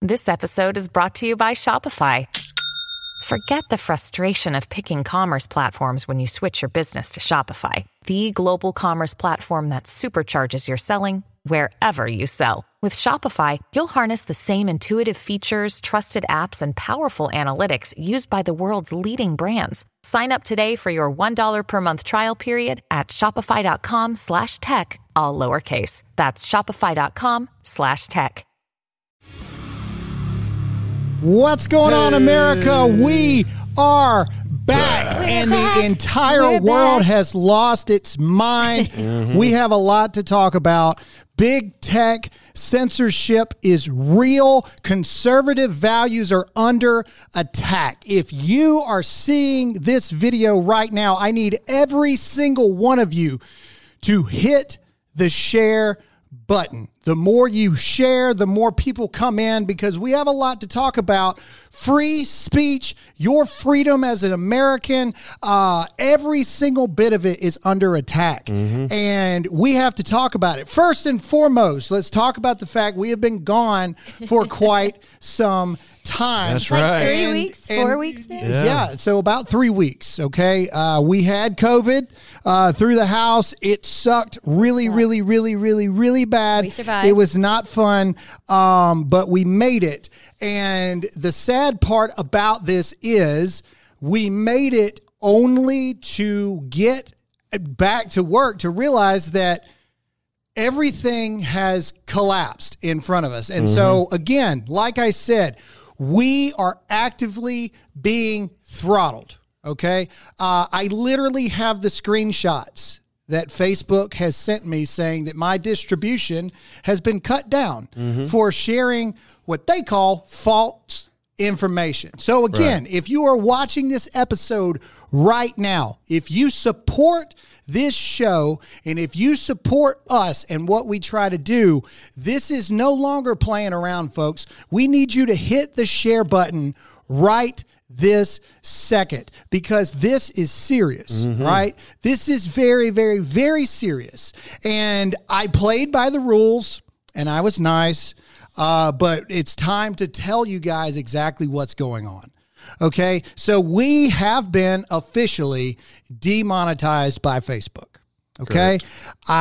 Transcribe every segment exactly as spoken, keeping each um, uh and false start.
This episode is brought to you by Shopify. Forget the frustration of picking commerce platforms when you switch your business to Shopify, the global commerce platform that supercharges your selling wherever you sell. With Shopify, you'll harness the same intuitive features, trusted apps, and powerful analytics used by the world's leading brands. Sign up today for your one dollar per month trial period at shopify.com slash tech, all lowercase. That's shopify.com slash tech. What's going on, America? We are back, We're and back. the entire We're world back. has lost its mind. Mm-hmm. We have a lot to talk about. Big tech censorship is real. Conservative values are under attack. If you are seeing this video right now, I need every single one of you to hit the share button. The more you share, the more people come in, because we have a lot to talk about. Free speech, your freedom as an American, uh, every single bit of it is under attack. Mm-hmm. And we have to talk about it. First and foremost, let's talk about the fact we have been gone for quite some time. That's Like right. three And- weeks, and- four weeks now? Yeah. Yeah. so about three weeks, okay? Uh, we had COVID uh, through the house. It sucked really, really, really, really, really bad. We survived. It was not fun, um, but we made it. And the sad part about this is we made it only to get back to work, to realize that everything has collapsed in front of us. And mm-hmm. so, again, like I said, we are actively being throttled, okay? Uh, I literally have the screenshots that Facebook has sent me saying that my distribution has been cut down mm-hmm. for sharing what they call false information. So again, right. if you are watching this episode right now, if you support this show and if you support us and what we try to do, this is no longer playing around, folks. We need you to hit the share button right this second, because this is serious, mm-hmm. right? This is very, very, very serious. And I played by the rules and I was nice. Uh, but it's time to tell you guys exactly what's going on. Okay, so we have been officially demonetized by Facebook. Okay, Correct.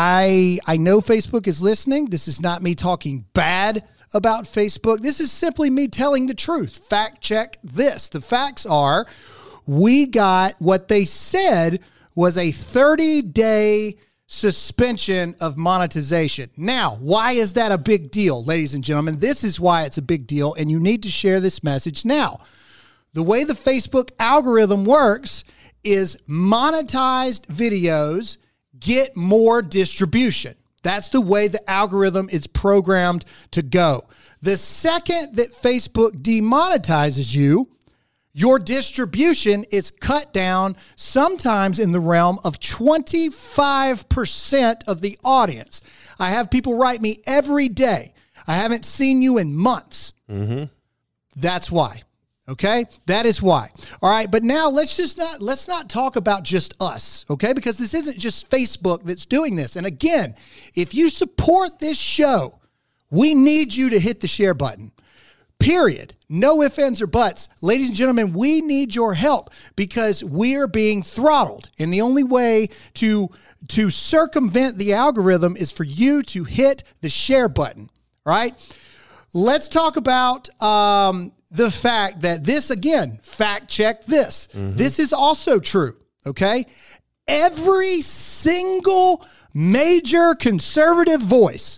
I I know Facebook is listening. This is not me talking bad about Facebook. This is simply me telling the truth. Fact check this. The facts are, we got what they said was a thirty-day suspension of monetization. Now, why is that a big deal, ladies and gentlemen? This is why it's a big deal, and you need to share this message now. The way the Facebook algorithm works is monetized videos get more distribution. That's the way the algorithm is programmed to go. The second that Facebook demonetizes you, your distribution is cut down, sometimes in the realm of twenty-five percent of the audience. I have people write me every day. I haven't seen you in months. Mm-hmm. That's why. Okay? That is why. All right, but now let's just not let's not talk about just us, okay? Because this isn't just Facebook that's doing this. And again, if you support this show, we need you to hit the share button. Period. No ifs, ands, or buts. Ladies and gentlemen, we need your help because we are being throttled. And the only way to, to circumvent the algorithm is for you to hit the share button, right? Let's talk about um, the fact that this, again, fact check this. Mm-hmm. This is also true, okay? Every single major conservative voice,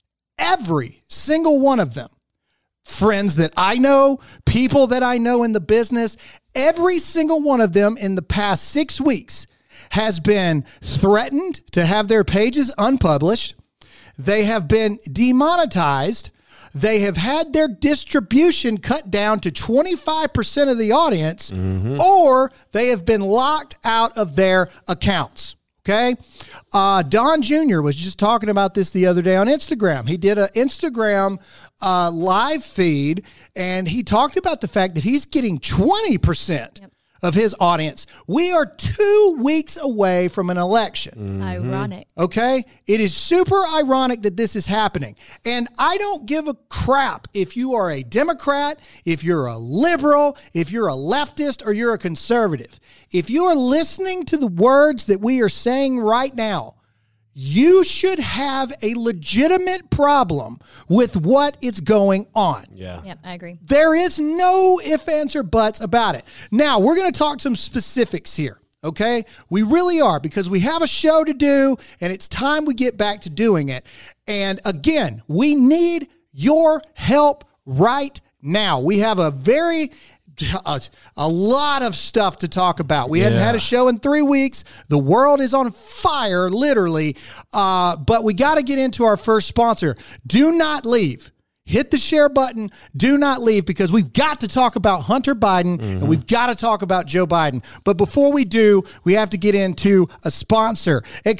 every single one of them, friends that I know, people that I know in the business, every single one of them in the past six weeks has been threatened to have their pages unpublished. They have been demonetized. They have had their distribution cut down to twenty-five percent of the audience, mm-hmm. or they have been locked out of their accounts. Okay. Uh, Don Junior was just talking about this the other day on Instagram. He did an Instagram uh, live feed, and he talked about the fact that he's getting twenty percent yep. of his audience. We are two weeks away from an election. Mm-hmm. Ironic. Okay? It is super ironic that this is happening. And I don't give a crap if you are a Democrat, if you're a liberal, if you're a leftist, or you're a conservative. If you are listening to the words that we are saying right now, you should have a legitimate problem with what is going on. Yeah. Yep, I agree. There is no ifs, ands, or buts about it. Now, we're going to talk some specifics here, okay? We really are, because we have a show to do, and it's time we get back to doing it. And again, we need your help right now. We have a very... A, a lot of stuff to talk about. We yeah. hadn't had a show in three weeks. The world is on fire, literally. Uh, but we got to get into our first sponsor. Do not leave. Hit the share button. Do not leave, because we've got to talk about Hunter Biden, mm-hmm. and we've got to talk about Joe Biden. But before we do, we have to get into a sponsor.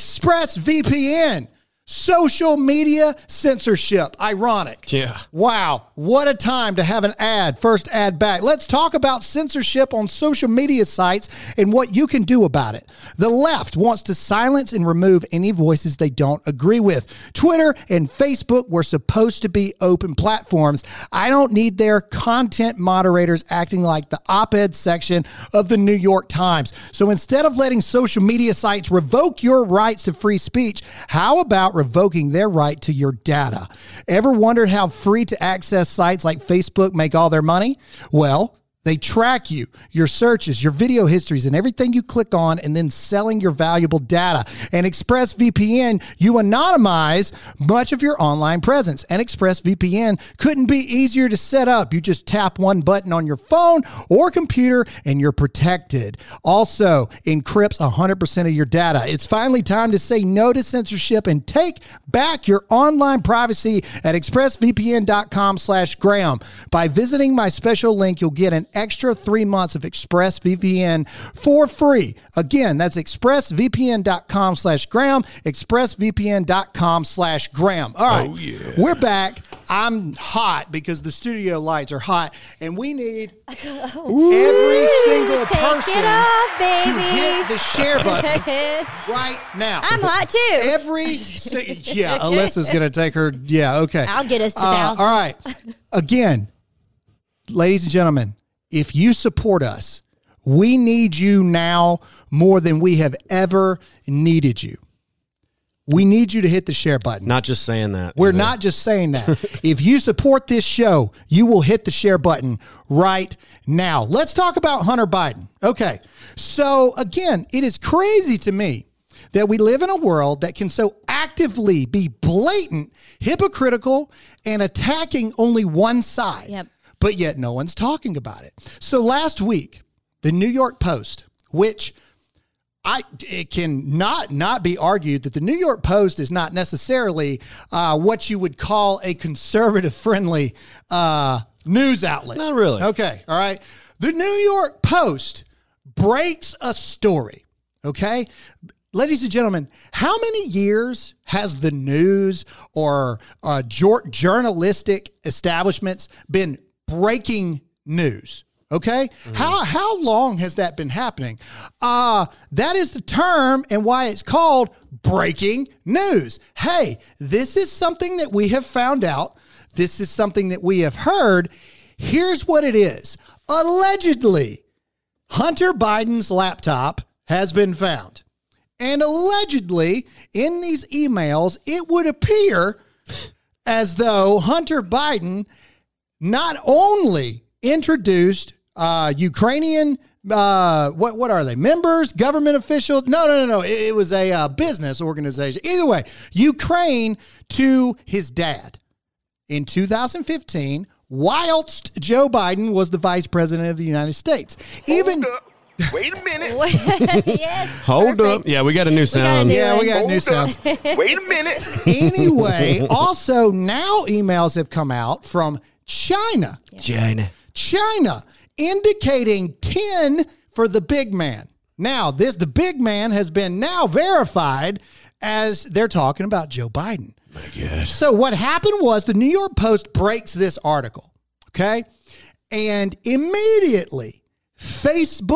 ExpressVPN. Social media censorship. Ironic. Yeah. Wow. What a time to have an ad. First ad back. Let's talk about censorship on social media sites and what you can do about it. The left wants to silence and remove any voices they don't agree with. Twitter and Facebook were supposed to be open platforms. I don't need their content moderators acting like the op-ed section of the New York Times. So instead of letting social media sites revoke your rights to free speech, how about revoking their right to your data? Ever wondered how free to access sites like Facebook make all their money? Well, they track you, your searches, your video histories, and everything you click on, and then selling your valuable data. And ExpressVPN, you anonymize much of your online presence. And ExpressVPN couldn't be easier to set up. You just tap one button on your phone or computer, and you're protected. Also, encrypts one hundred percent of your data. It's finally time to say no to censorship and take back your online privacy at expressvpn.com slash Graham. By visiting my special link, you'll get an extra three months of ExpressVPN for free. Again, that's expressvpn.com slash Graham, expressvpn.com slash Graham. All right, oh, yeah. We're back. I'm hot because the studio lights are hot, and we need Ooh, every single take person it off, baby. to hit the share button right now. I'm hot too. Every yeah, Alyssa's going to take her. Yeah, okay. I'll get us to uh, thousand. All right. Again, ladies and gentlemen, if you support us, we need you now more than we have ever needed you. We need you to hit the share button. Not just saying that. We're not just saying that. If you support this show, you will hit the share button right now. Let's talk about Hunter Biden. Okay. So again, it is crazy to me that we live in a world that can so actively be blatant, hypocritical, and attacking only one side. Yep. But yet no one's talking about it. So last week, the New York Post, which I it can not not be argued that the New York Post is not necessarily uh, what you would call a conservative-friendly uh, news outlet. Not really. Okay, all right. The New York Post breaks a story, okay? Ladies and gentlemen, how many years has the news or uh, jor- journalistic establishments been breaking news? Okay. Mm-hmm. How, how long has that been happening? Uh, that is the term and why it's called breaking news. Hey, this is something that we have found out. This is something that we have heard. Here's what it is. Allegedly, Hunter Biden's laptop has been found. And allegedly, in these emails, it would appear as though Hunter Biden not only introduced uh, Ukrainian, uh, what what are they, members, government officials? No, no, no, no. It, it was a uh, business organization. Either way, Ukraine to his dad in two thousand fifteen, whilst Joe Biden was the vice president of the United States. Hold Even. up. Wait a minute. Yes, Hold perfect. up. Yeah, we got a new sound. do Yeah, it. we got Hold new up. sounds. Wait a minute. Anyway, also now emails have come out from China. China. China indicating ten for the big man. Now, this the big man has been now verified as they're talking about Joe Biden. My God. So what happened was the New York Post breaks this article, okay? And immediately Facebook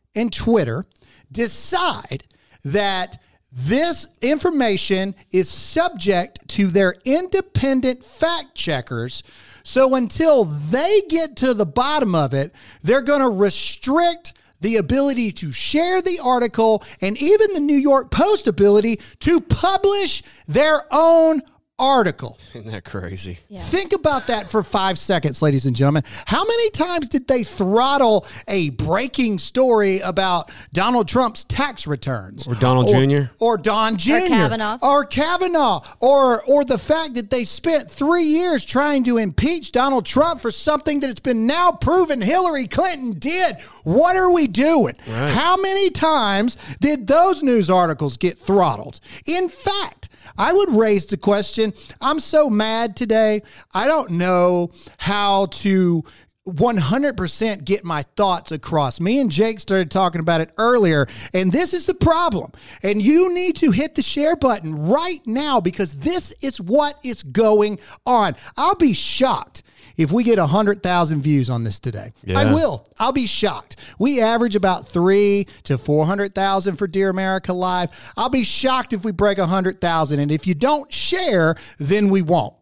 and Twitter decide that this information is subject to their independent fact checkers. So until they get to the bottom of it, they're going to restrict the ability to share the article and even the New York Post ability to publish their own article. Isn't that crazy? Yeah. Think about that for five seconds, ladies and gentlemen. How many times did they throttle a breaking story about Donald Trump's tax returns? Or Donald or, Junior Or Don Junior Kavanaugh. Or Kavanaugh. Or, or the fact that they spent three years trying to impeach Donald Trump for something that it's been now proven Hillary Clinton did. What are we doing? Right. How many times did those news articles get throttled? In fact, I would raise the question, I'm so mad today, I don't know how to one hundred percent get my thoughts across. Me and Jake started talking about it earlier, and this is the problem. And you need to hit the share button right now because this is what is going on. I'll be shocked if we get one hundred thousand views on this today. Yeah. I will. I'll be shocked. We average about three to four hundred thousand for Dear America Live. I'll be shocked if we break one hundred thousand. And if you don't share, then we won't.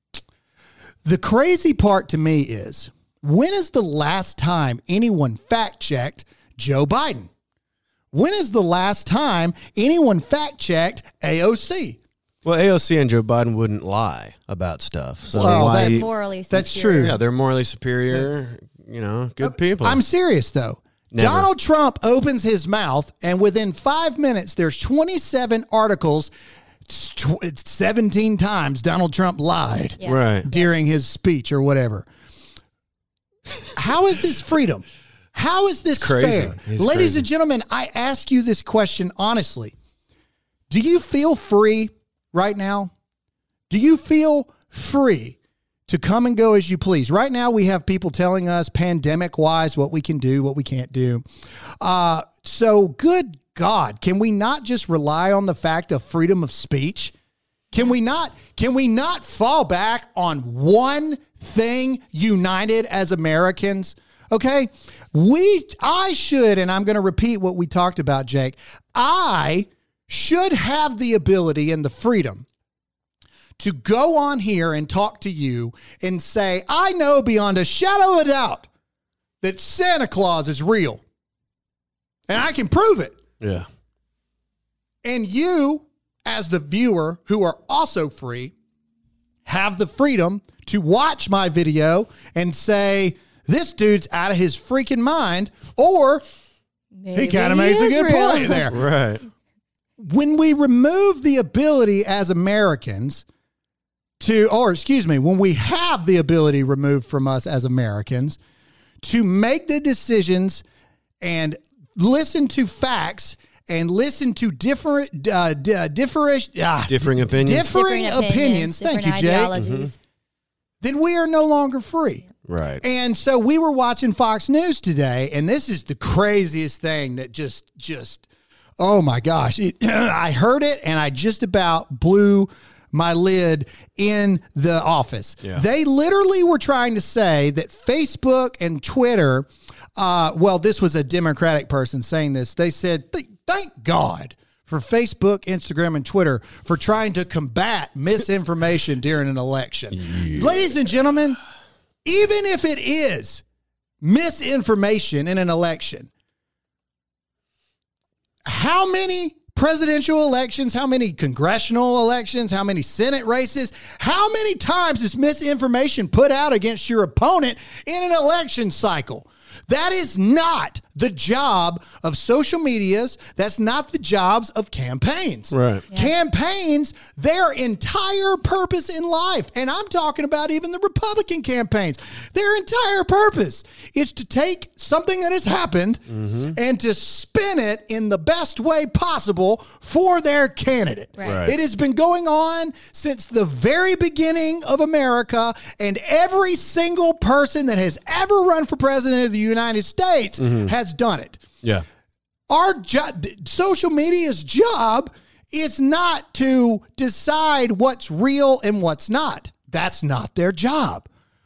The crazy part to me is, when is the last time anyone fact-checked Joe Biden? When is the last time anyone fact-checked A O C? Well, A O C and Joe Biden wouldn't lie about stuff. So Well, why? that- Morally That's superior. true. Yeah, they're morally superior. You know, good people. I'm serious, though. Never. Donald Trump opens his mouth, and within five minutes, there's twenty-seven articles. It's tw- it's seventeen times Donald Trump lied Yeah. right. during his speech or whatever. How is this freedom? How is this It's crazy. fair? It's Ladies crazy. and gentlemen, I ask you this question honestly. Do you feel free right now? Do you feel free to come and go as you please? Right now, we have people telling us pandemic-wise what we can do, what we can't do. Uh, so, good God, can we not just rely on the fact of freedom of speech? Can we not, can we not fall back on one thing united as Americans? Okay, we, I should, and I'm going to repeat what we talked about, Jake. I should have the ability and the freedom to go on here and talk to you and say, I know beyond a shadow of a doubt that Santa Claus is real. And I can prove it. Yeah. And you, as the viewer, who are also free, have the freedom to watch my video and say, this dude's out of his freaking mind, or Maybe he kind of he makes a is good real. point there. Right. When we remove the ability as Americans to, or excuse me, when we have the ability removed from us as Americans to make the decisions and listen to facts and listen to different, uh, d- uh, different, uh, Differing opinions. differing, Different opinions. Thank you, different Jake. ideologies. Then we are no longer free. Right. And so we were watching Fox News today, and this is the craziest thing that just, just, oh my gosh. It, I heard it, and I just about blew my lid in the office. Yeah. They literally were trying to say that Facebook and Twitter, uh, well, this was a Democratic person saying this. They said, "Th- thank God for Facebook, Instagram, and Twitter for trying to combat misinformation during an election." Yeah. Ladies and gentlemen, even if it is misinformation in an election, how many presidential elections, how many congressional elections, how many Senate races, how many times is misinformation put out against your opponent in an election cycle? That is not the job of social medias. That's not the jobs of campaigns. Right. Yeah. Campaigns, their entire purpose in life, and I'm talking about even the Republican campaigns, their entire purpose is to take something that has happened and to spin it in the best way possible for their candidate. Right. Right. It has been going on since the very beginning of America, and every single person that has ever run for president of the United States has done it. Yeah. Our job, social media's job, is not to decide what's real and what's not. That's not their job.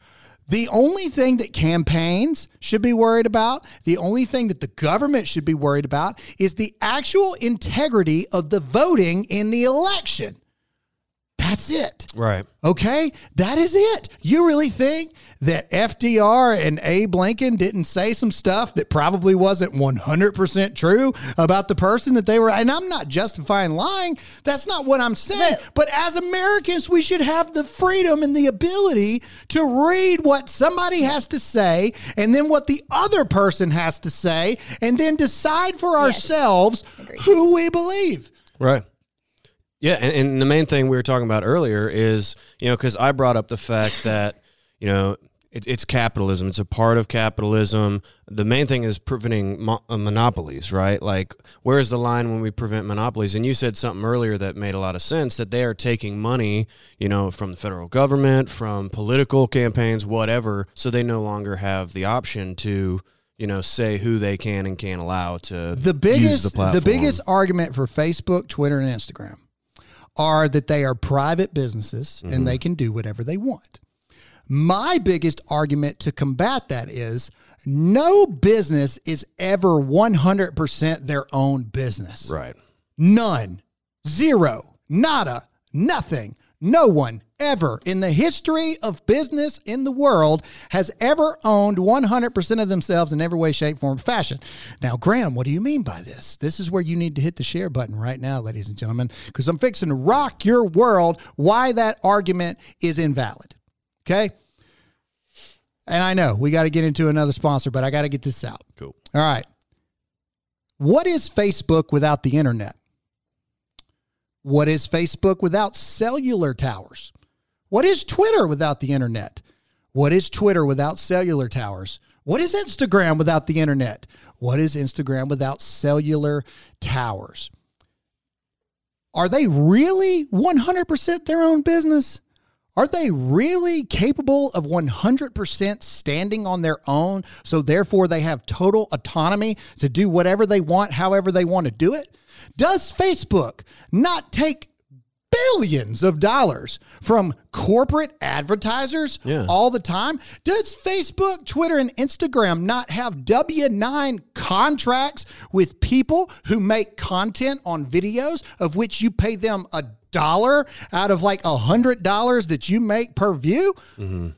The only thing that campaigns should be worried about, the only thing that the government should be worried about is the actual integrity of the voting in the election. That's it. Right. Okay? That is it. You really think that F D R and Abe Lincoln didn't say some stuff that probably wasn't one hundred percent true about the person that they were? And I'm not justifying lying. That's not what I'm saying. But, but as Americans, we should have the freedom and the ability to read what somebody has to say and then what the other person has to say and then decide for ourselves Agreed. who we believe. Right. Yeah, and, and the main thing we were talking about earlier is, you know, because I brought up the fact that, you know, it, it's capitalism. It's a part of capitalism. The main thing is preventing mo- uh, monopolies, right? Like, where's the line when we prevent monopolies? And you said something earlier that made a lot of sense, that they are taking money, you know, from the federal government, from political campaigns, whatever, so they no longer have the option to, you know, say who they can and can't allow to The use biggest, the the, platform. biggest argument for Facebook, Twitter, and Instagram are that they are private businesses Mm-hmm. and they can do whatever they want. My biggest argument to combat that is no business is ever one hundred percent their own business. Right. None. Zero. Nada. Nothing. No one ever in the history of business in the world has ever owned one hundred percent of themselves in every way, shape, form, fashion. Now, Graham, what do you mean by this? This is where you need to hit the share button right now, ladies and gentlemen, because I'm fixing to rock your world why that argument is invalid. Okay? And I know we got to get into another sponsor, but I got to get this out. Cool. All right. What is Facebook without the internet? What is Facebook without cellular towers? What is Twitter without the internet? What is Twitter without cellular towers? What is Instagram without the internet? What is Instagram without cellular towers? Are they really one hundred percent their own business? Are they really capable of one hundred percent standing on their own, so therefore they have total autonomy to do whatever they want, however they want to do it? Does Facebook not take billions of dollars from corporate advertisers Yeah. all the time? Does Facebook, Twitter, and Instagram not have W nine contracts with people who make content on videos of which you pay them a dollar out of like a hundred dollars that you make per view? Mm-hmm.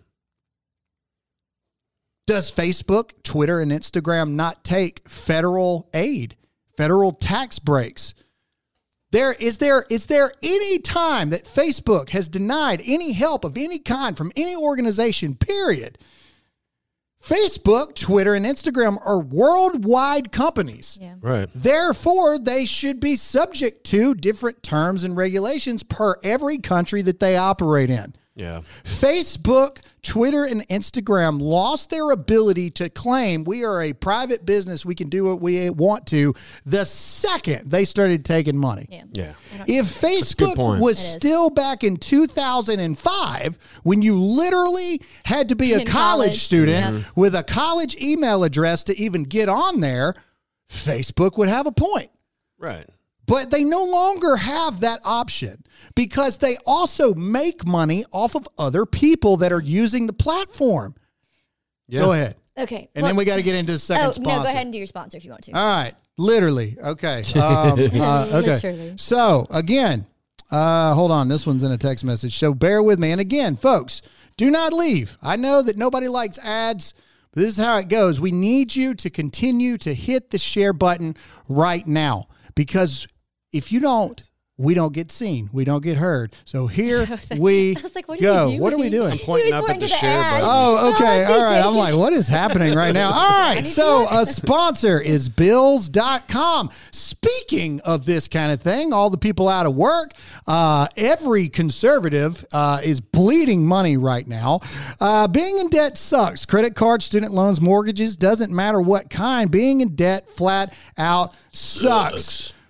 Does Facebook, Twitter, and Instagram not take federal aid, federal tax breaks? There is there is there any time that Facebook has denied any help of any kind from any organization, period? Facebook, Twitter, and Instagram are worldwide companies. Yeah. Right. Therefore, they should be subject to different terms and regulations per every country that they operate in. Yeah. Facebook, Twitter, and Instagram lost their ability to claim we are a private business, we can do what we want to, the second they started taking money. Yeah. Yeah. If a good Facebook point. was It is. still back in two thousand five, when you literally had to be a In college, college, student yeah. with a college email address to even get on there, Facebook would have a point. Right. But they no longer have that option because they also make money off of other people that are using the platform. Yeah. Go ahead. Okay. And well- then we got to get into the second Oh, sponsor. no, go ahead and do your sponsor if you want to. All right. Literally. Okay. Um, uh, okay. Literally. So, again, uh, hold on. This one's in a text message. So, bear with me. And again, folks, do not leave. I know that nobody likes ads, but this is how it goes. We need you to continue to hit the share button right now because if you don't, we don't get seen. We don't get heard. So here we I was like, what are go. you What are we doing? doing? I'm pointing He was up at pointing the to the share ad. button. Oh, okay. Oh, All right. I'm Jake. like, what is happening right now? All right. So a sponsor is bills dot com. Speaking of this kind of thing, all the people out of work, uh, every conservative uh, is bleeding money right now. Uh, being in debt sucks. Credit cards, student loans, mortgages, doesn't matter what kind. Being in debt flat out sucks.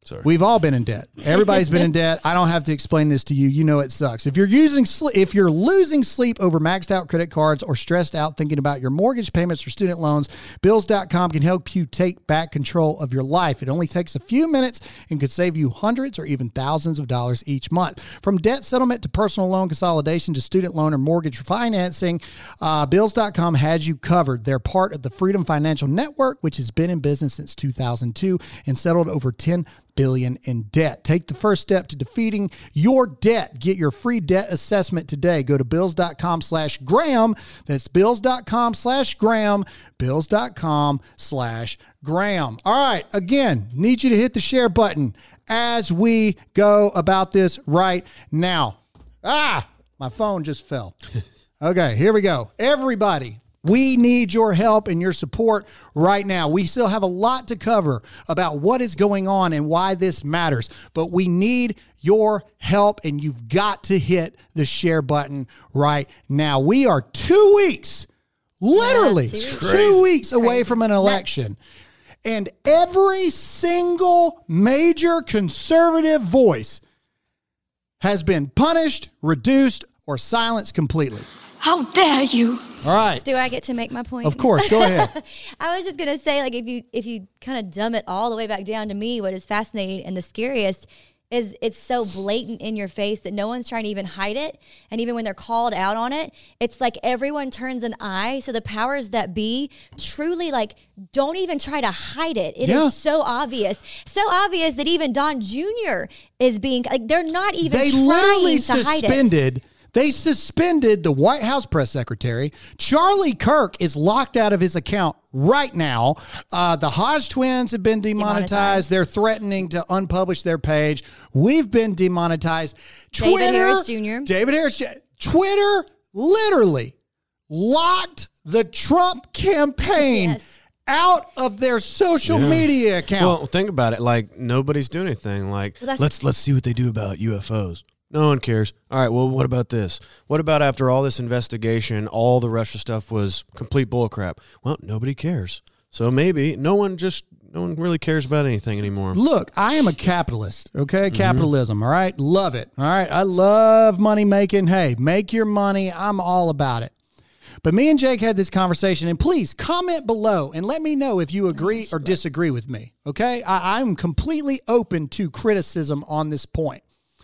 Sorry. We've all been in debt. Everybody's been in debt. I don't have to explain this to you. You know it sucks. If you're using sl- if you're losing sleep over maxed out credit cards or stressed out thinking about your mortgage payments or student loans, bills dot com can help you take back control of your life. It only takes a few minutes and could save you hundreds or even thousands of dollars each month. From debt settlement to personal loan consolidation to student loan or mortgage financing, uh, bills dot com has you covered. They're part of the Freedom Financial Network, which has been in business since two thousand two and settled over ten billion dollars in debt. Take the first step to defeating your debt. Get your free debt assessment today. Go to bills dot com slash Graham. That's bills dot com slash Graham. bills dot com slash Graham. All right. Again, need you to hit the share button as we go about this right now. Ah, my phone just fell. Okay, here we go. Everybody, we need your help and your support right now. We still have a lot to cover about what is going on and why this matters, but we need your help, and you've got to hit the share button right now. We are two weeks, literally Yeah, two two weeks away Crazy. from an election, and every single major conservative voice has been punished, reduced, or silenced completely. How dare you? All right. Do I get to make my point? Of course. Go ahead. I was just gonna say, like, if you if you kind of dumb it all the way back down to me, what is fascinating and the scariest is it's so blatant in your face that no one's trying to even hide it. And even when they're called out on it, it's like everyone turns an eye. So the powers that be truly, like, don't even try to hide it. It is Yeah. so obvious. So obvious that even Don Junior is being, like, they're not even They trying literally to hide it. suspended. They suspended the White House press secretary. Charlie Kirk is locked out of his account right now. Uh, the Hodge twins have been demonetized. Demonetized. They're threatening to unpublish their page. We've been demonetized. David Twitter, Harris Junior David Harris. Ju- Twitter literally locked the Trump campaign Yes. out of their social Yeah. media account. Well, think about it. Like, nobody's doing anything. Like, Well, that's- let's let's see what they do about U F Os. No one cares. All right, well, what about this? What about after all this investigation, all the Russia stuff was complete bullcrap? Well, nobody cares. So maybe no one just, no one really cares about anything anymore. Look, I am a capitalist, okay? Capitalism, all right? Love it, all right? I love money making. Hey, make your money. I'm all about it. But me and Jake had this conversation, and please comment below and let me know if you agree or disagree with me, okay? I, I'm completely open to criticism on this point.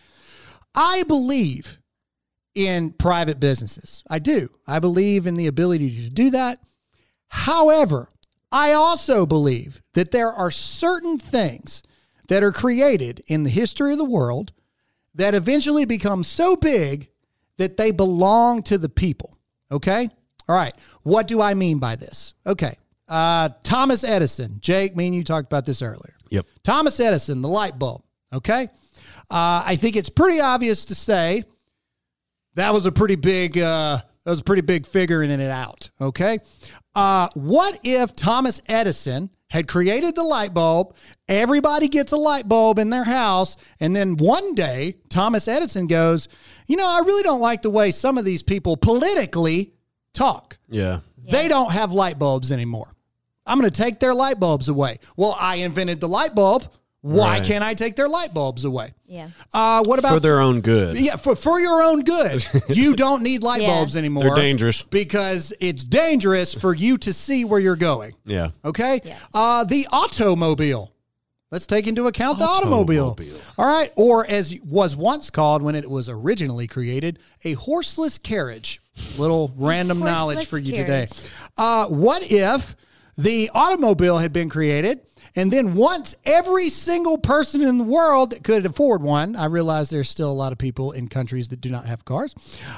I believe in private businesses. I do. I believe in the ability to do that. However, I also believe that there are certain things that are created in the history of the world that eventually become so big that they belong to the people. Okay? All right. What do I mean by this? Okay. Uh, Thomas Edison. Jake, me and you talked about this earlier. Yep. Thomas Edison, the light bulb. Okay? Uh, I think it's pretty obvious to say that was a pretty big, uh, that was a pretty big figure in it out. Okay. Uh, what if Thomas Edison had created the light bulb? Everybody gets a light bulb in their house. And then one day Thomas Edison goes, you know, I really don't like the way some of these people politically talk. Yeah. They don't have light bulbs anymore. I'm going to take their light bulbs away. Well, I invented the light bulb. Why Right. can't I take their light bulbs away? Yeah. Uh, what about For their own good. yeah, for, for your own good. You don't need light Yeah. bulbs anymore. They're dangerous. Because it's dangerous for you to see where you're going. Yeah. Okay? Yeah. Uh, the automobile. Let's take into account the automobile. Automobile. All right. Or as was once called when it was originally created, a horseless carriage. Little random knowledge Horseless for you carriage. today. Uh, what if the automobile had been created, and then once every single person in the world that could afford one, I realize there's still a lot of people in countries that do not have cars.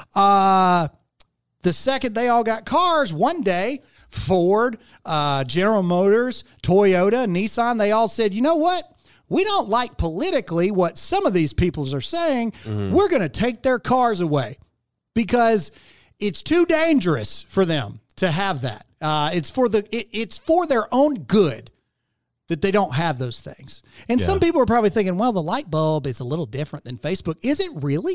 Uh, the second they all got cars, one day, Ford, uh, General Motors, Toyota, Nissan, they all said, you know what? We don't like politically what some of these people are saying. We're going to take their cars away because it's too dangerous for them to have that. Uh, it's for the it, it's for their own good that they don't have those things. And Yeah. some people are probably thinking, well, the light bulb is a little different than Facebook. Is it really?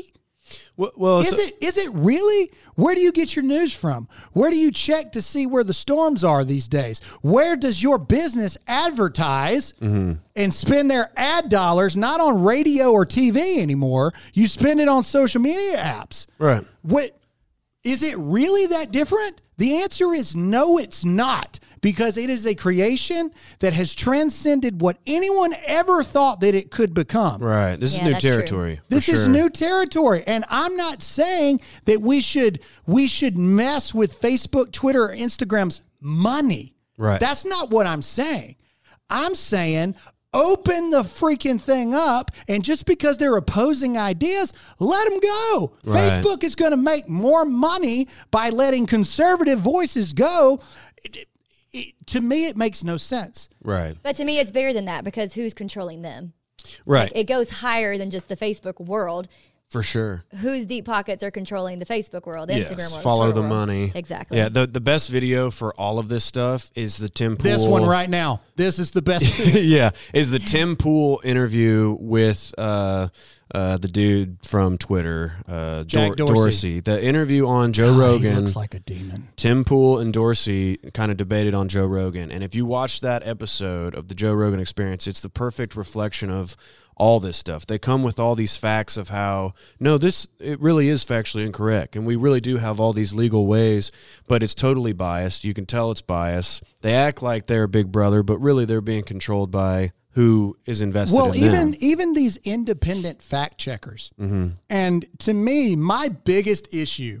Well, well Is so- it is it really? Where do you get your news from? Where do you check to see where the storms are these days? Where does your business advertise Mm-hmm. and spend their ad dollars not on radio or T V anymore? You spend it on social media apps. Right. What is it really that different? The answer is no, it's not, because it is a creation that has transcended what anyone ever thought that it could become. Right. This Yeah, is new that's true. territory. for This is sure. new territory, and I'm not saying that we should we should mess with Facebook, Twitter, or Instagram's money. Right. That's not what I'm saying. I'm saying open the freaking thing up, and just because they're opposing ideas, let them go. Right. Facebook is going to make more money by letting conservative voices go. It- it- to me, it makes no sense. Right. But to me, it's bigger than that because who's controlling them? Right. It goes higher than just the Facebook world. for sure. Whose deep pockets are controlling the Facebook world, the Yes, Instagram world, follow Twitter the world. money. Exactly. Yeah, the the best video for all of this stuff is the Tim Pool. This one right now. This is the best. yeah, is the Tim Pool interview with uh, uh, the dude from Twitter, uh, Jack Dor- Dorsey. The interview on Joe God, Rogan. He looks like a demon. Tim Pool and Dorsey kind of debated on Joe Rogan. And if you watch that episode of the Joe Rogan Experience, it's the perfect reflection of all this stuff. They come with all these facts of how, no, this, it really is factually incorrect. And we really do have all these legal ways, but it's totally biased. You can tell it's biased. They act like they're Big Brother, but really they're being controlled by who is invested Well, in even them. even these independent fact checkers. Mm-hmm. And to me, my biggest issue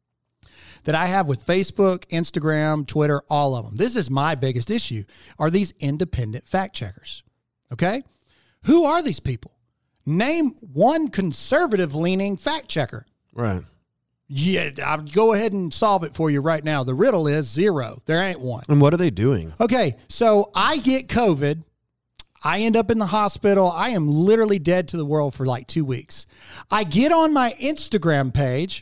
that I have with Facebook, Instagram, Twitter, all of them, this is my biggest issue, are these independent fact checkers. Okay? Who are these people? Name one conservative-leaning fact checker. Right. Yeah, I'll go ahead and solve it for you right now. The riddle is zero. There ain't one. And what are they doing? Okay, so I get COVID. I end up in the hospital. I am literally dead to the world for like two weeks. I get on my Instagram page,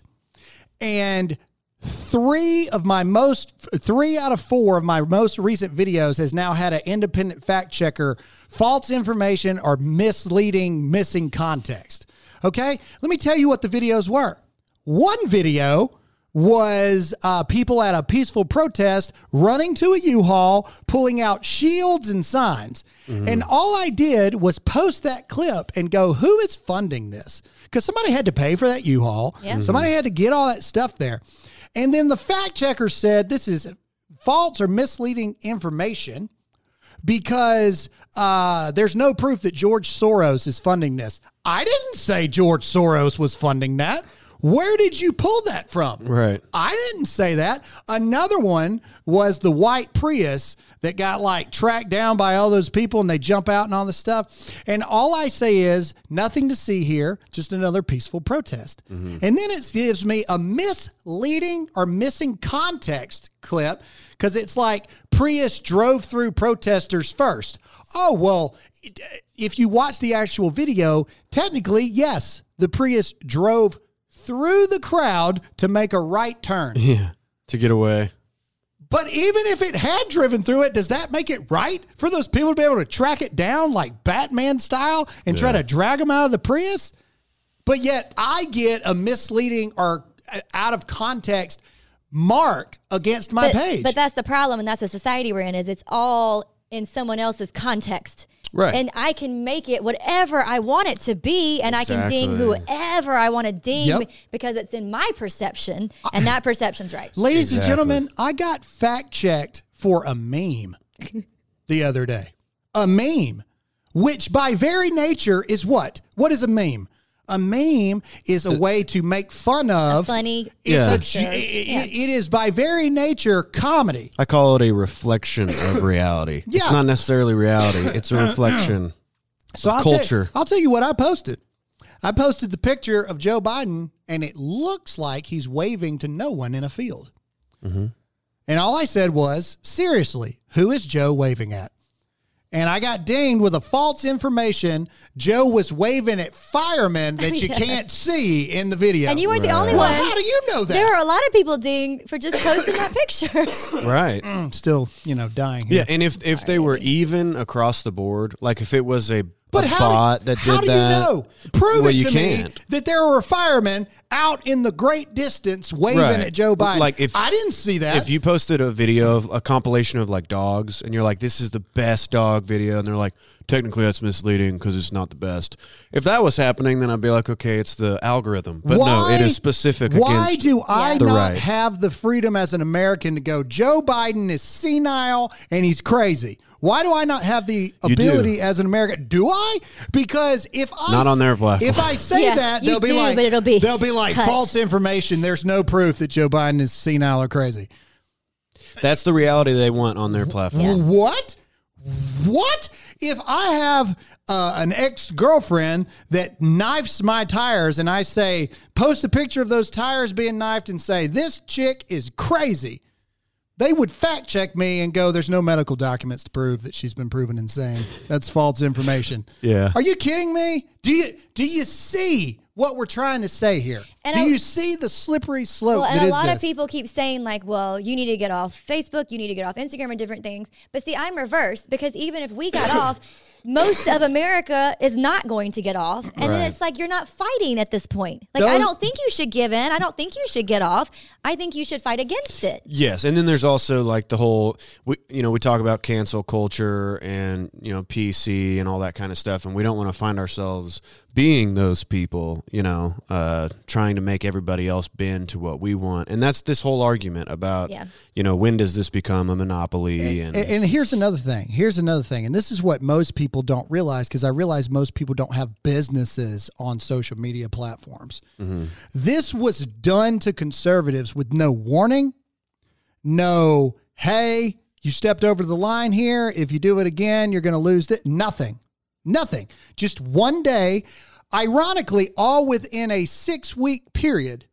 and three of my most, three out of four of my most recent videos has now had an independent fact checker, false information or misleading, missing context. Okay, let me tell you what the videos were. One video was uh, people at a peaceful protest running to a U-Haul, pulling out shields and signs. Mm-hmm. And all I did was post that clip and go, who is funding this? Because somebody had to pay for that U-Haul. Yeah. Somebody had to get all that stuff there. And then the fact checker said this is false or misleading information because uh, there's no proof that George Soros is funding this. I didn't say George Soros was funding that. Where did you pull that from? Right. I didn't say that. Another one was the white Prius that got like tracked down by all those people and they jump out and all this stuff. And all I say is nothing to see here, just another peaceful protest. Mm-hmm. And then it gives me a misleading or missing context clip because it's like Prius drove through protesters first. Oh, well, if you watch the actual video, technically, yes, the Prius drove through the crowd to make a right turn. Yeah, to get away. But even if it had driven through it, does that make it right for those people to be able to track it down like Batman style and yeah. try to drag them out of the Prius? But yet I get a misleading or out of context mark against my but, page. But that's the problem, and that's the society we're in, is it's all in someone else's context. Right. And I can make it whatever I want it to be, and exactly. I can ding whoever I want to ding Yep. because it's in my perception, and that perception's right. Ladies Exactly. and gentlemen, I got fact checked for a meme the other day. A meme, which by very nature is what? What is a meme? A meme is a way to make fun of. A funny. It's Yeah. a, Sure. it, it- Yeah. it is by very nature comedy. I call it a reflection of reality. Yeah. It's not necessarily reality. It's a reflection So of I'll culture. Tell, I'll tell you what I posted. I posted the picture of Joe Biden, and it looks like he's waving to no one in a field. Mm-hmm. And all I said was, seriously, who is Joe waving at? And I got dinged with a false information. Joe was waving at firemen that you Yes. can't see in the video. And you weren't the Right. only well, one. how do you know that? There are a lot of people dinged for just posting that picture. Right. I'm still, you know, dying here. Yeah, and if if they were even across the board, like if it was a But a how bot do, that how did do that. you know? Prove Well, it you to can't. me that there were firemen out in the great distance waving Right. at Joe Biden. Like if I didn't see that. If you posted a video of a compilation of like dogs, and you're like, "This is the best dog video," and they're like, "Technically, that's misleading because it's not the best." If that was happening, then I'd be like, "Okay, it's the algorithm." But no, it is specific. Why against do I the not right. have the freedom as an American to go, Joe Biden is senile and he's crazy? Why do I not have the You ability do. as an American? Do I? Because if I Not on their platform. If I say Yeah, that, you they'll be do, like, but it'll be they'll be like cut. false information. There's no proof that Joe Biden is senile or crazy. That's the reality they want on their platform. Yeah. What? What? If I have uh, an ex-girlfriend that knifes my tires and I say, post a picture of those tires being knifed and say, this chick is crazy, they would fact check me and go, there's no medical documents to prove that she's been proven insane. That's false information. Yeah. Are you kidding me? Do you do you see what we're trying to say here? And do I- you see the slippery slope Well, and that a is lot this? of people keep saying like, well, you need to get off Facebook, you need to get off Instagram and different things. But see, I'm reversed because even if we got off, most of America is not going to get off. And then Right. it's like, you're not fighting at this point. Like, Those- I don't think you should give in. I don't think you should get off. I think you should fight against it. Yes, and then there's also like the whole, we, you know, we talk about cancel culture and, you know, P C and all that kind of stuff, and we don't want to find ourselves being those people, you know, uh, trying to make everybody else bend to what we want. And that's this whole argument about, Yeah. you know, when does this become a monopoly? And, And, and here's another thing. Here's another thing. And this is what most people don't realize, because I realize most people don't have businesses on social media platforms. This was done to conservatives with no warning, no, hey, you stepped over the line here. If you do it again, you're going to lose it. Nothing. Nothing. Just one day, ironically, all within a six-week period.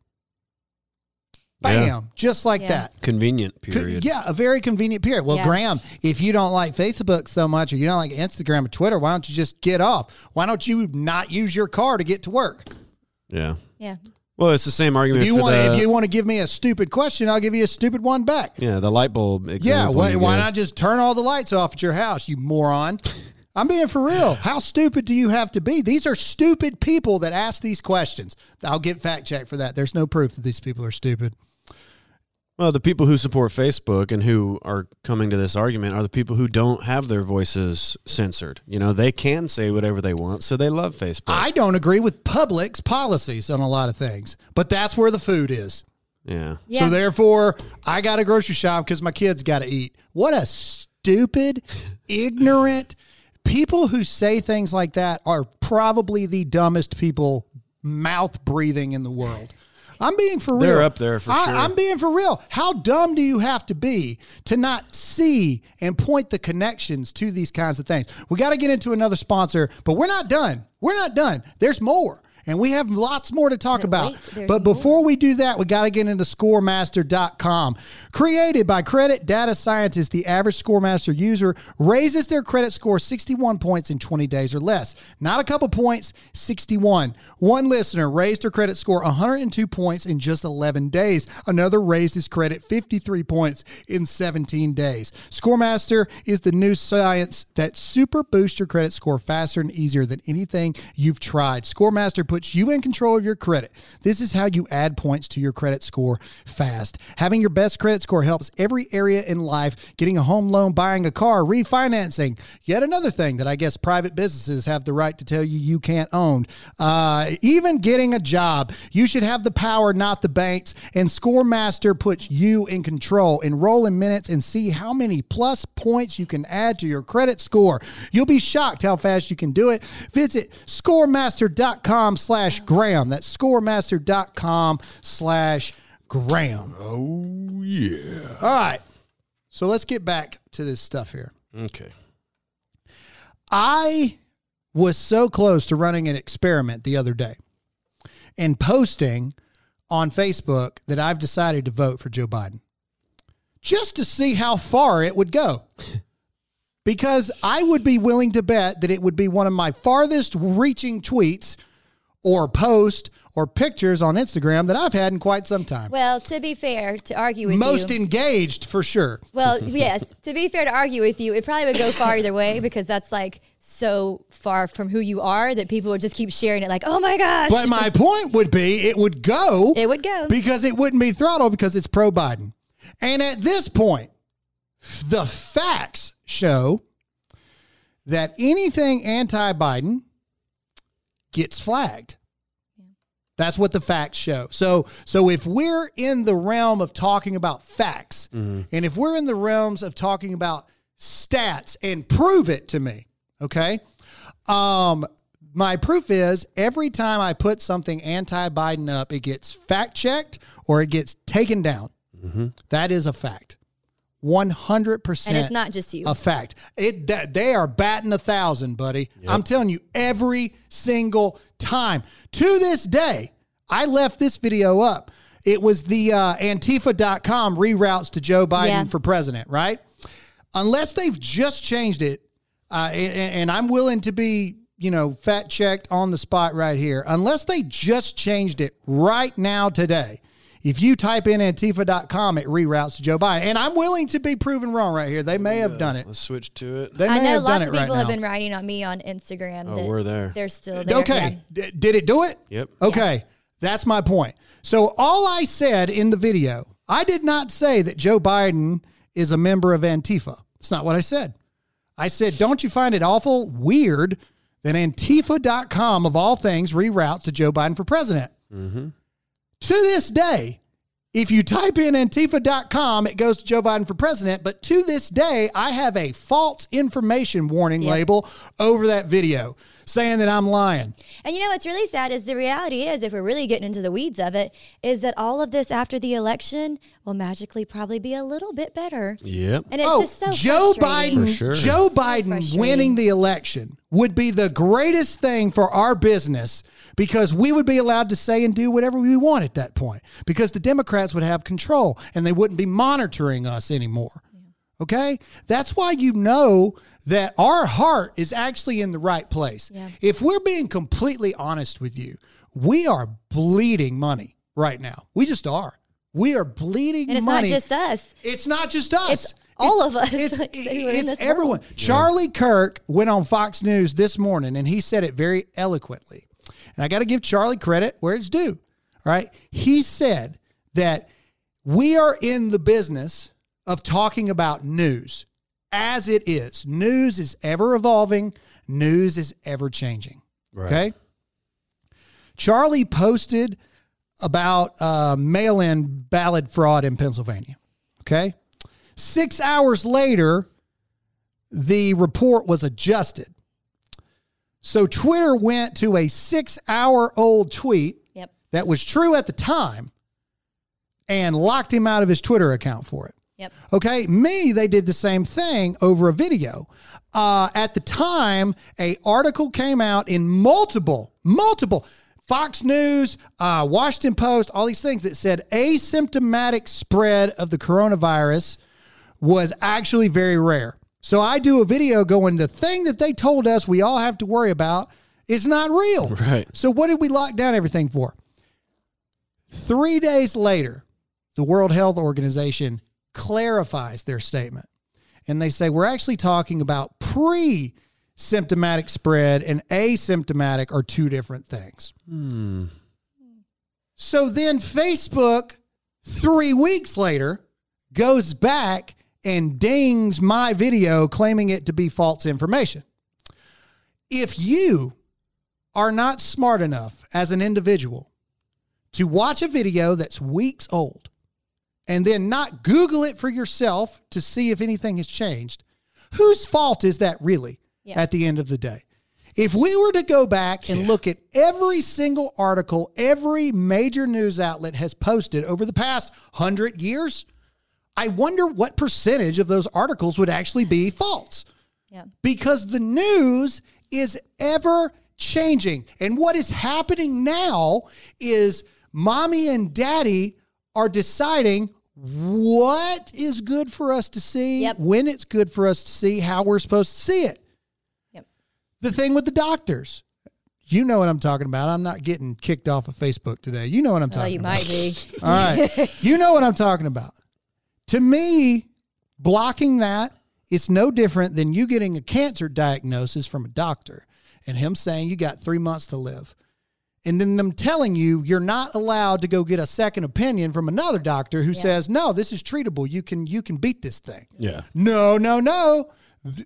Bam. Yeah. Just like Yeah. that. convenient Co- period. Yeah, a very convenient period. Well, Yeah. Graham, if you don't like Facebook so much or you don't like Instagram or Twitter, why don't you just get off? Why don't you not use your car to get to work? Yeah. Yeah. Well, it's the same argument If you for want the, to, if you want to give me a stupid question, I'll give you a stupid one back. yeah, the light bulb example. Yeah, why, you why gave. not just turn all the lights off at your house, you moron? I'm being for real. How stupid do you have to be? These are stupid people that ask these questions. I'll get fact checked for that. There's no proof that these people are stupid. Well, the people who support Facebook and who are coming to this argument are the people who don't have their voices censored. You know, they can say whatever they want, so they love Facebook. I don't agree with Public's policies on a lot of things, but that's where the food is. yeah. Yeah. So therefore, I got to grocery shop because my kids got to eat. What a stupid, ignorant people who say things like that are probably the dumbest people mouth breathing in the world. I'm being for real. They're up there for I, sure. I'm being for real. How dumb do you have to be to not see and point the connections to these kinds of things? We got to get into another sponsor, but we're not done. We're not done. There's more. And we have lots more to talk But about. wait, there's But more. before we do that, we got to get into score master dot com. Created by credit data scientists, the average ScoreMaster user raises their credit score sixty-one points in twenty days or less. Not a couple points, sixty-one. One listener raised her credit score one hundred two points in just eleven days. Another raised his credit fifty-three points in seventeen days. ScoreMaster is the new science that super boosts your credit score faster and easier than anything you've tried. ScoreMaster puts you in control of your credit. This is how you add points to your credit score fast. Having your best credit score helps every area in life. Getting a home loan, buying a car, refinancing. Yet another thing that I guess private businesses have the right to tell you you can't own. Uh, even getting a job. You should have the power, not the banks. And ScoreMaster puts you in control. Enroll in minutes and see how many plus points you can add to your credit score. You'll be shocked how fast you can do it. Visit scoremaster dot com slash Graham. That's scoremaster dot com slash Graham. Oh, yeah. All right. So let's get back to this stuff here. Okay. I was so close to running an experiment the other day and posting on Facebook that I've decided to vote for Joe Biden just to see how far it would go. Because I would be willing to bet that it would be one of my farthest reaching tweets or post or pictures on Instagram that I've had in quite some time. Well, to be fair, to argue with Most you. engaged for sure. Well, yes, to be fair, to argue with you, it probably would go far either way because that's like so far from who you are that people would just keep sharing it like, oh my gosh. But my point would be it would go. It would go. Because it wouldn't be throttled because it's pro-Biden. And at this point, the facts show that anything anti-Biden gets flagged. That's what the facts show. So, so if we're in the realm of talking about facts, mm-hmm. and if we're in the realms of talking about stats and prove it to me, okay? Um, my proof is every time I put something anti-Biden up, it gets fact-checked or it gets taken down. Mm-hmm. That is a fact. one hundred percent. And it's not just you. A fact. It that they are batting a thousand, buddy. Yep. I'm telling you, every single time. To this day, I left this video up. It was the uh, Antifa dot com reroutes to Joe Biden yeah. for president, right? Unless they've just changed it, uh, and, and I'm willing to be, you know, fact checked on the spot right here. Unless they just changed it right now today. If you type in Antifa dot com, it reroutes to Joe Biden. And I'm willing to be proven wrong right here. They may have done it. Let's switch to it. They may I know have lots done of it right people have now. been writing on me on Instagram. Oh, that we're there. They're still there. Okay. Yeah. D- did it do it? Yep. Okay. Yeah. That's my point. So all I said in the video, I did not say that Joe Biden is a member of Antifa. That's not what I said. I said, don't you find it awful weird that Antifa dot com, of all things, reroutes to Joe Biden for president? Mm-hmm. To this day, if you type in Antifa dot com, it goes to Joe Biden for president. But to this day, I have a false information warning yep. label over that video saying that I'm lying. And you know what's really sad is the reality is, if we're really getting into the weeds of it, is that all of this after the election will magically probably be a little bit better. Yep. And it's oh, just so Joe frustrating. Biden, For sure. Joe So Biden frustrating. winning the election would be the greatest thing for our business because we would be allowed to say and do whatever we want at that point because the Democrats would have control and they wouldn't be monitoring us anymore. Okay? That's why you know that our heart is actually in the right place. Yeah. If we're being completely honest with you, we are bleeding money right now. We just are. We are bleeding And it's money. not just us. It's not just us. It's all of us. It's, Like, who are in it's this everyone. world. Charlie Kirk went on Fox News this morning, and he said it very eloquently. And I got to give Charlie credit where it's due. All right. He said that we are in the business of talking about news as it is. News is ever evolving. News is ever changing. Right. Okay. Charlie posted about uh, mail-in ballot fraud in Pennsylvania. Okay. Six hours later, the report was adjusted. So Twitter went to a six-hour-old tweet Yep. that was true at the time and locked him out of his Twitter account for it. Yep. Okay, me, they did the same thing over a video. Uh, at the time, a article came out in multiple, multiple, Fox News, uh, Washington Post, all these things that said asymptomatic spread of the coronavirus was actually very rare. So I do a video going, the thing that they told us we all have to worry about is not real. Right. So what did we lock down everything for? Three days later, the World Health Organization clarifies their statement. And they say, we're actually talking about pre-symptomatic spread and asymptomatic are two different things. Hmm. So then Facebook, three weeks later, goes back and dings my video claiming it to be false information. If you are not smart enough as an individual to watch a video that's weeks old and then not Google it for yourself to see if anything has changed, whose fault is that really Yeah. at the end of the day? If we were to go back and Yeah. look at every single article every major news outlet has posted over the past hundred years, I wonder what percentage of those articles would actually be false. Yeah. Because the news is ever changing. And what is happening now is mommy and daddy are deciding what is good for us to see, Yep. when it's good for us to see, how we're supposed to see it. Yep. The thing with the doctors, You know what I'm talking about. I'm not getting kicked off of Facebook today. You know what I'm Oh, talking you about. might be. All right. You know what I'm talking about. To me, blocking that is no different than you getting a cancer diagnosis from a doctor and him saying you got three months to live. And then them telling you you're not allowed to go get a second opinion from another doctor who Yeah. says, no, this is treatable. You can you can beat this thing. Yeah. No, no, no. The,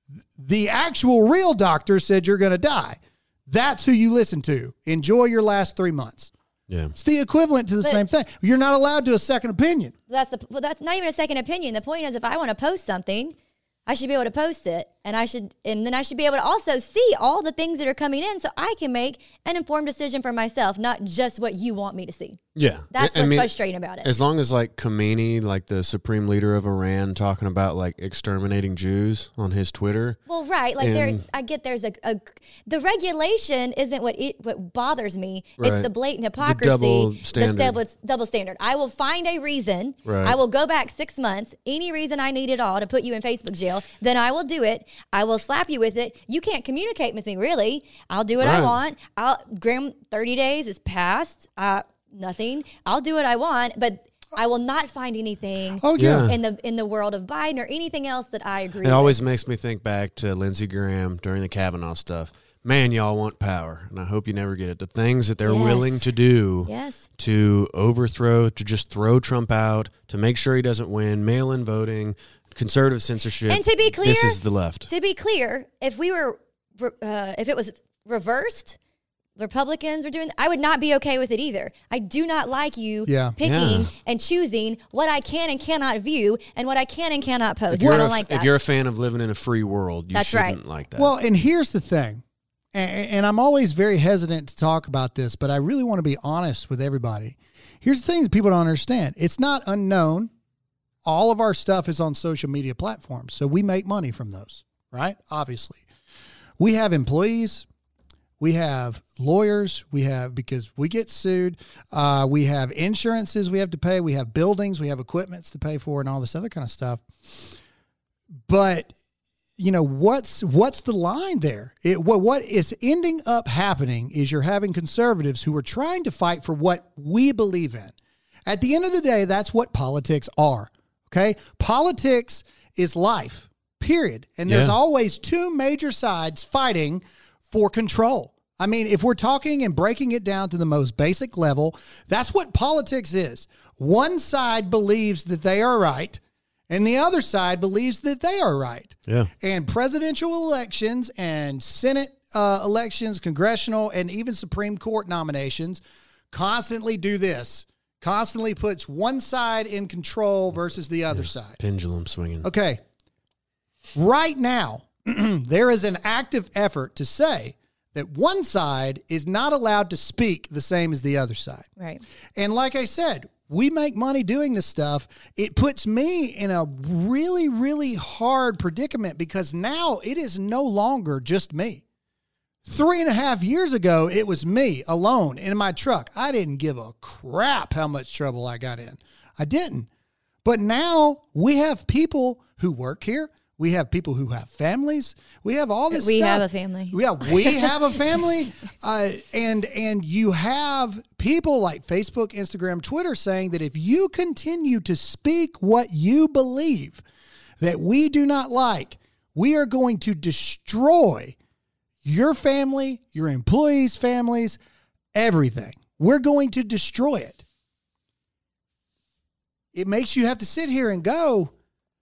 the actual real doctor said you're going to die. That's who you listen to. Enjoy your last three months. Yeah. It's the equivalent to the But- same thing. You're not allowed to a second opinion. That's the well. That's not even a second opinion. The point is, if I want to post something, I should be able to post it, and I should, and then I should be able to also see all the things that are coming in, so I can make an informed decision for myself, not just what you want me to see. Yeah. That's I- I what's mean, frustrating about it. As long as like Khomeini, like the supreme leader of Iran, talking about like exterminating Jews on his Twitter. Well, right, like there, And- I get there's a, a the regulation isn't what it what bothers me. Right. It's the blatant The hypocrisy, double standard. double, double standard. I will find a reason. Right. I will go back six months, any reason I need at all to put you in Facebook jail. Then I will do it. I will slap you with it. You can't communicate with me, really. I'll do what I Right. want. I'll Graham. Thirty days is passed. Uh, nothing. I'll do what I want, but I will not find anything. Oh, yeah. Yeah. In the in the world of Biden or anything else that I agree It with. always makes me think back to Lindsey Graham during the Kavanaugh stuff. Man, y'all want power, and I hope you never get it. The things that they're Yes. willing to do Yes. to overthrow, to just throw Trump out, to make sure he doesn't win, mail-in voting, conservative censorship. And to be clear, this is the left. To be clear, if we were, uh, if it was reversed, Republicans were doing, I would not be okay with it either. I do not like you Yeah. picking Yeah. and choosing what I can and cannot view and what I can and cannot post. If you're, I a, don't like that. if you're a fan of living in a free world, you That's shouldn't right. like that. Well, and here's the thing, and, and I'm always very hesitant to talk about this, but I really want to be honest with everybody. Here's the thing that people don't understand. It's not unknown. All of our stuff is on social media platforms, so we make money from those, right? Obviously. We have employees. We have lawyers. We have, because we get sued. Uh, we have insurances we have to pay. We have buildings. We have equipments to pay for and all this other kind of stuff. But, you know, what's what's the line there? It, what, what is ending up happening is you're having conservatives who are trying to fight for what we believe in. At the end of the day, that's what politics are, okay? Politics is life, period. And there's Yeah. always two major sides fighting for control. I mean, if we're talking and breaking it down to the most basic level, that's what politics is. One side believes that they are right, and the other side believes that they are right. yeah. And presidential elections and Senate uh, elections, congressional, and even Supreme Court nominations constantly do this. Constantly puts one side in control versus the other side. Pendulum swinging. Okay. Right now, there is an active effort to say that one side is not allowed to speak the same as the other side. Right. And like I said, we make money doing this stuff. It puts me in a really, really hard predicament because now it is no longer just me. Three and a half years ago, it was me alone in my truck. I didn't give a crap how much trouble I got in. I didn't. But now we have people who work here. We have people who have families. We have all this We stuff. have a family. Yeah, we have a family. Uh, and and you have people like Facebook, Instagram, Twitter saying that if you continue to speak what you believe that we do not like, we are going to destroy your family, your employees' families, everything. We're going to destroy it. It makes you have to sit here and go,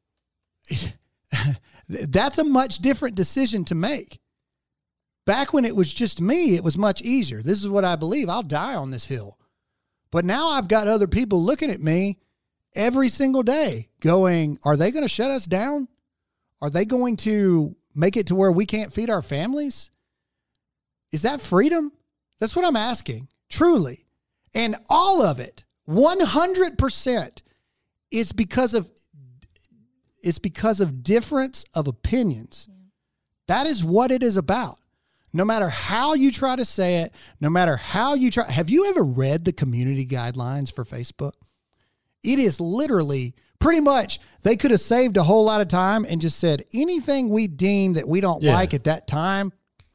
that's a much different decision to make. Back when it was just me, it was much easier. This is what I believe. I'll die on this hill. But now I've got other people looking at me every single day going, are they going to shut us down? Are they going to make it to where we can't feed our families? Is that freedom? That's what I'm asking, truly. And all of it, one hundred percent, is because of it's because of difference of opinions. Yeah. That is what it is about. No matter how you try to say it, no matter how you try. Have you ever read the community guidelines for Facebook? It is literally pretty much, they could have saved a whole lot of time and just said anything we deem that we don't Yeah. like at that time,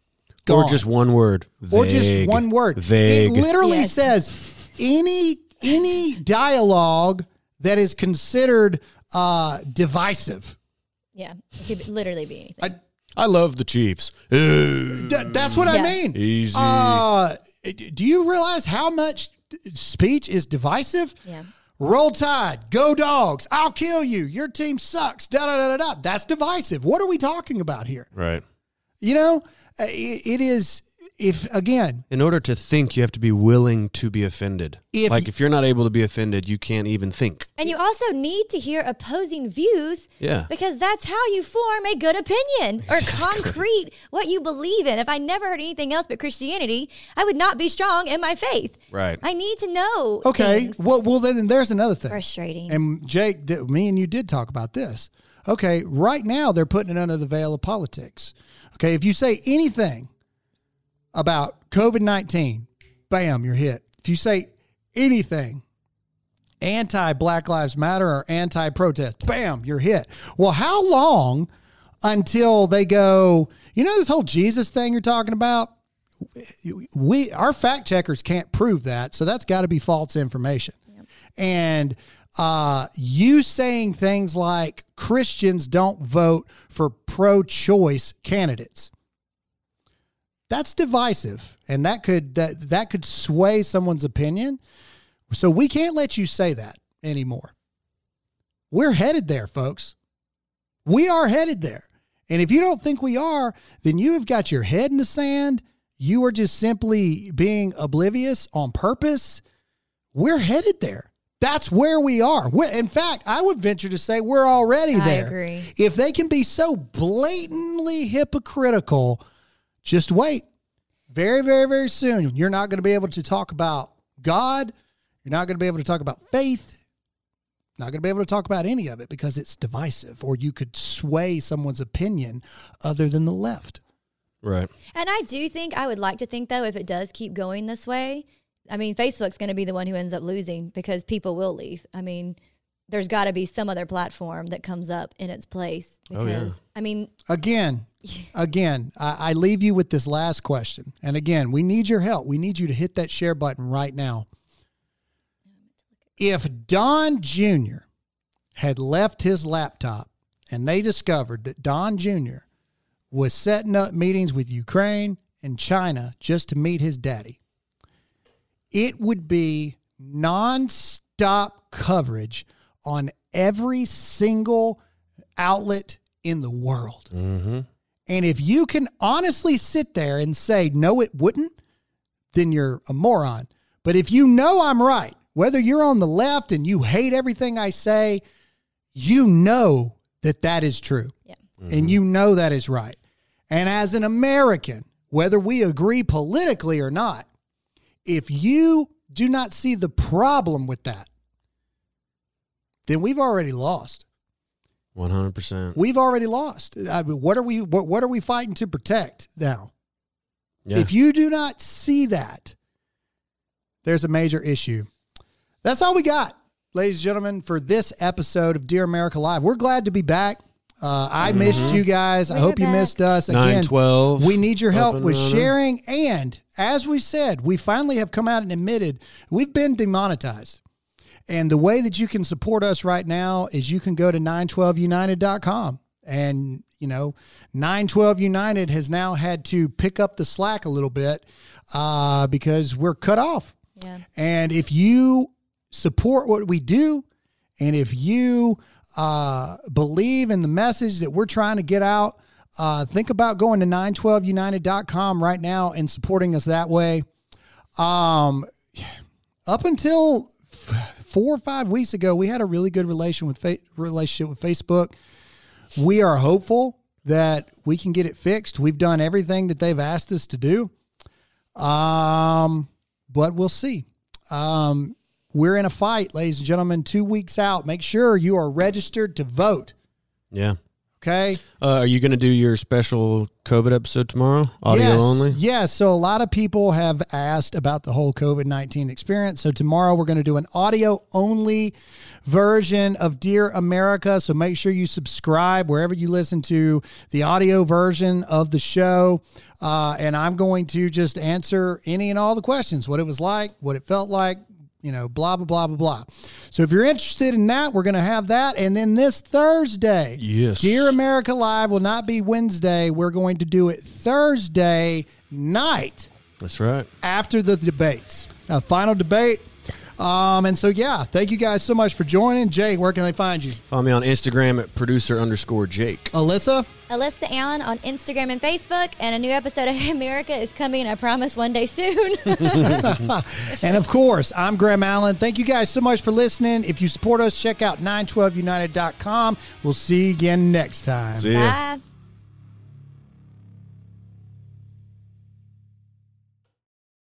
gone. Or just one word. Or just Vague. one word. Vague. It literally Yes. says any any dialogue that is considered uh, divisive. Yeah, it could literally be anything. I, I love the Chiefs. th- that's what I Yeah. mean. Easy. Uh, do you realize how much speech is divisive? Yeah. Roll Tide, go Dogs, I'll kill you, your team sucks, da da da da da. That's divisive. What are we talking about here? Right. You know, uh, it, it is, if, again, In order to think, you have to be willing to be offended. If like, y- if you're not able to be offended, you can't even think. And you also need to hear opposing views Yeah. because that's how you form a good opinion or concrete what you believe in. If I never heard anything else but Christianity, I would not be strong in my faith. Right. I need to know. okay, things. well, well, then there's another thing. Frustrating. And Jake, did- me and you did talk about this. Okay, right now they're putting it under the veil of politics. Okay, if you say anything about COVID nineteen, bam, you're hit. If you say anything anti-Black Lives Matter or anti-protest, bam, you're hit. Well, how long until they go, you know this whole Jesus thing you're talking about? We our fact checkers can't prove that, so that's got to be false information. And uh, you saying things like Christians don't vote for pro-choice candidates, that's divisive, and that could that, that could sway someone's opinion. So we can't let you say that anymore. We're headed there, folks. We are headed there. And if you don't think we are, then you have got your head in the sand. You are just simply being oblivious on purpose. We're headed there. That's where we are. We're, in fact, I would venture to say we're already I there. agree. If they can be so blatantly hypocritical, just wait. Very, very, very soon, you're not going to be able to talk about God. You're not going to be able to talk about faith. Not going to be able to talk about any of it because it's divisive, or you could sway someone's opinion other than the left. Right. And I do think, I would like to think, though, if it does keep going this way, I mean, Facebook's going to be the one who ends up losing because people will leave. I mean, there's got to be some other platform that comes up in its place. Because, Oh, yeah. I mean, Again, again, I, I leave you with this last question. And again, we need your help. We need you to hit that share button right now. If Don Junior had left his laptop and they discovered that Don Junior was setting up meetings with Ukraine and China just to meet his daddy, it would be nonstop coverage on every single outlet in the world. Mm-hmm. And if you can honestly sit there and say, no, it wouldn't, then you're a moron. But if you know I'm right, whether you're on the left and you hate everything I say, you know that that is true. yeah. And you know that is right. And as an American, whether we agree politically or not, if you do not see the problem with that, then we've already lost. one hundred percent. We've already lost. I mean, what are we what, what are we fighting to protect now? Yeah. If you do not see that, there's a major issue. That's all we got, ladies and gentlemen, for this episode of Dear America Live. We're glad to be back. Uh, I missed you guys. I We're hope you back. missed us. nine Again, twelve. we need your help up and with running. sharing. And as we said, we finally have come out and admitted we've been demonetized. And the way that you can support us right now is you can go to nine twelve united dot com. And, you know, nine twelve United has now had to pick up the slack a little bit uh, because we're cut off. Yeah. And if you support what we do, and if you uh, believe in the message that we're trying to get out, uh, think about going to nine twelve united dot com right now and supporting us that way. Um, up until f- four or five weeks ago, we had a really good relation with fa- relationship with Facebook. We are hopeful that we can get it fixed. We've done everything that they've asked us to do. Um, but we'll see. Um, we're in a fight, ladies and gentlemen, two weeks out. Make sure you are registered to vote. Yeah. Okay. Uh, are you going to do your special COVID episode tomorrow? Audio yes. only? Yes. So a lot of people have asked about the whole COVID nineteen experience. So tomorrow we're going to do an audio only version of Dear America. So make sure you subscribe wherever you listen to the audio version of the show. Uh, and I'm going to just answer any and all the questions, what it was like, what it felt like, you know, blah, blah, blah, blah, blah. So if you're interested in that, we're going to have that. And then this Thursday, yes, Dear America Live will not be Wednesday. We're going to do it Thursday night. That's right. After the debates. A final debate. Um, and so, yeah, thank you guys so much for joining. Jay, where can they find you? Follow me on Instagram at producer underscore Jake. Alyssa? Alyssa Allen on Instagram and Facebook, and a new episode of America is coming, I promise, one day soon. And, of course, I'm Graham Allen. Thank you guys so much for listening. If you support us, check out nine twelve united dot com. We'll see you again next time. See ya. Bye.